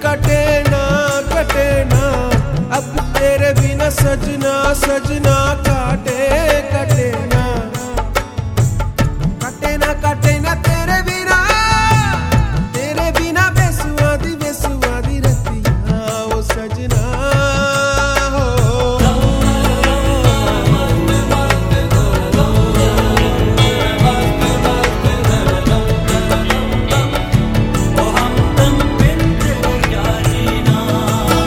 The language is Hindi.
कटे ना कटे ना, अब तेरे बिना सजना सजना काटे